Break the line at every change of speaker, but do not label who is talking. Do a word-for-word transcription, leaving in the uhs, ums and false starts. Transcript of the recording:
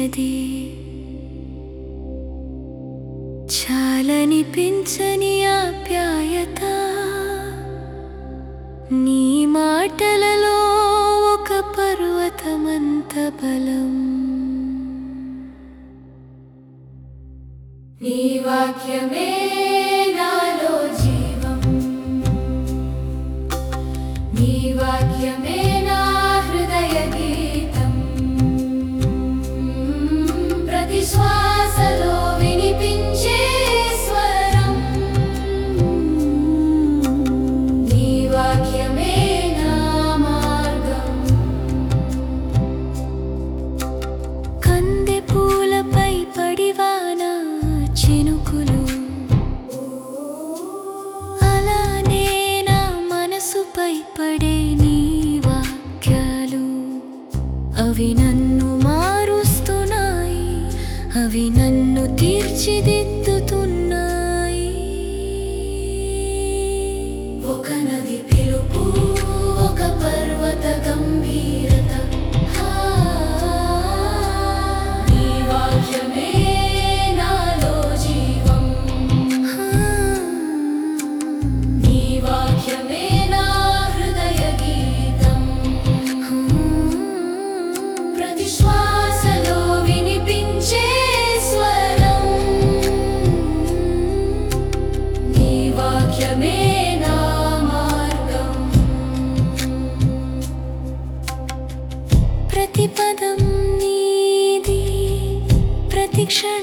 తీయది చాలనిపించని ఆప్యాయత నీ మాటలలో ఒక పర్వతమంత బలం నీ వాక్యమే నాలో జీవం నీ వాక్యమే నా హృదయ గీతం ప్రతి శ్వాసలో వినిపించే స్వరం నీ వాక్యమే నా మార్గం కందె పూలపై పడివాన చినుకులు అలానే నా మనసుపై పడే నీ వాక్యాలు అవి నన్ను మారుస్తున్నాయి అవి నన్ను తీర్చిదిద్దుతున్నాయి ఒక నది పిలుపు ఒక పర్వత గంభీరత నీ వాక్యమే నాలో జీవం నీ వాక్యమే నా హృదయ గీతం ప్రతి శ్వాసలో వినిపించే స్వరం నీ వాక్యమే నా మార్గం ప్రతి పదం నీది ప్రతి క్షణం